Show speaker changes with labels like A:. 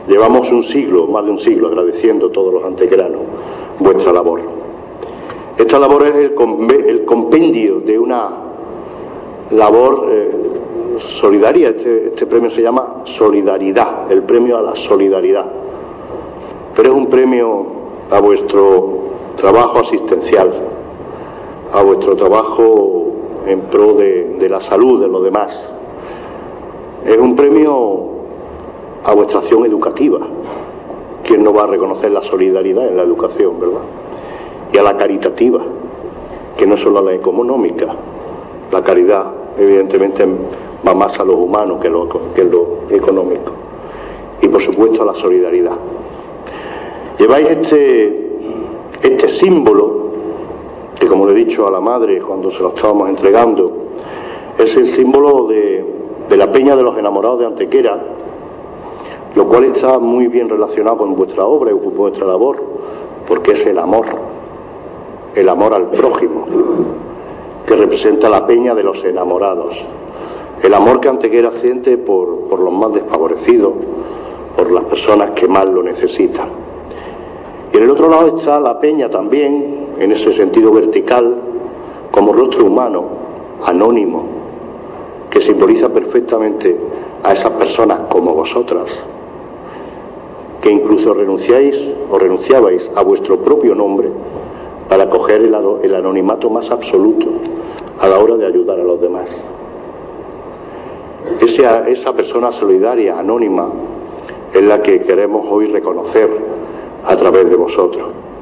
A: Llevamos un siglo, más de un siglo, agradeciendo a todos los antequeranos vuestra labor. Esta labor es el compendio de una labor solidaria. Este premio se llama Solidaridad, el premio a la solidaridad. Pero es un premio a vuestro trabajo asistencial, a vuestro trabajo en pro de la salud de los demás. Es un premio a vuestra acción educativa. ¿Quién no va a reconocer la solidaridad en la educación, verdad? Y a la caritativa, que no es solo la económica. La caridad, evidentemente, va más a los humanos que lo económico. Y, por supuesto, a la solidaridad. Lleváis este símbolo, que, como le he dicho a la madre cuando se lo estábamos entregando, es el símbolo de la Peña de los Enamorados de Antequera, lo cual está muy bien relacionado con vuestra obra y con vuestra labor, porque es el amor al prójimo, que representa la Peña de los Enamorados, el amor que Antequera siente por los más desfavorecidos, por las personas que más lo necesitan. Y en el otro lado está la Peña también, en ese sentido vertical, como rostro humano, anónimo, que simboliza perfectamente a esas personas como vosotras, que incluso renunciabais a vuestro propio nombre para coger el anonimato más absoluto a la hora de ayudar a los demás. Esa persona solidaria, anónima, es la que queremos hoy reconocer a través de vosotros.